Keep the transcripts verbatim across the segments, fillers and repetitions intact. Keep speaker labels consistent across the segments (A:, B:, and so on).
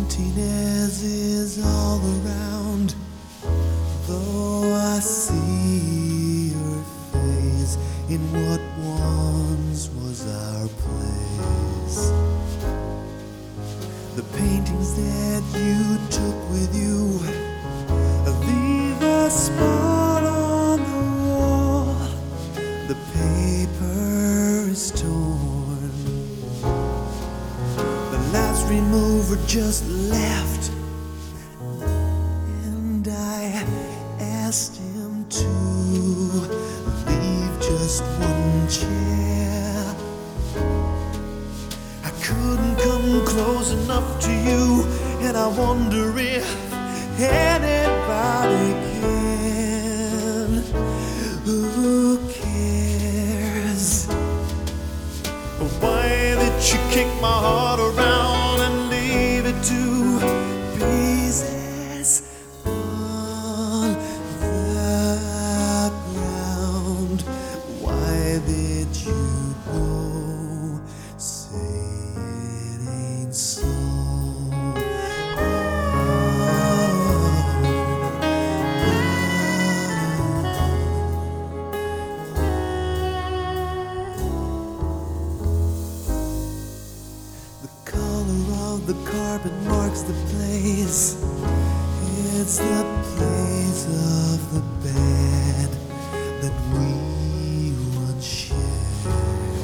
A: Emptiness is all around, though I see your face in what once was our place. The paintings that you took with you leave a spot on the wall. The paper is torn. The last remover just left, and I asked him to leave just one chair. I couldn't come close enough to you, and I wonder if anybody can. Who cares? Why did you kick my heart around and leave it to pieces on the ground? Why did you go? Say it ain't so. The carpet marks the place. It's the place of the bed that we once shared.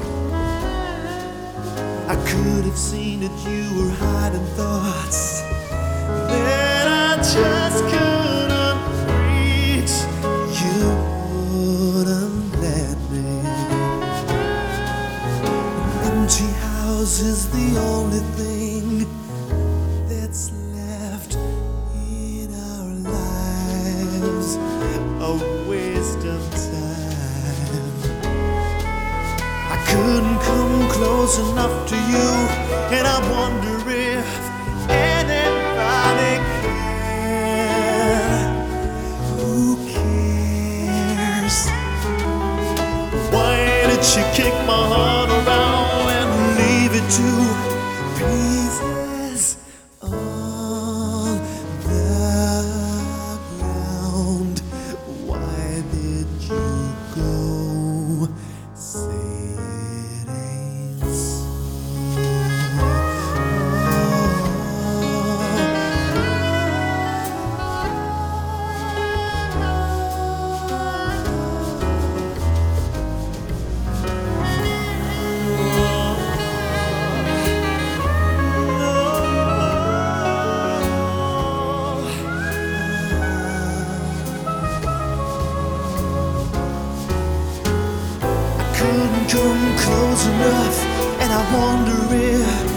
A: I could have seen that you were hiding thoughts that I just couldn't reach. You wouldn't let me. An empty house is the only thing that's left in our lives, a waste of time. I couldn't come close enough to you, and I wonder if anybody can. Who cares? Why did you kick my heart around and leave it to pieces on the ground? Why did you go? Say it ain't so. Couldn't come close enough, and I wonder if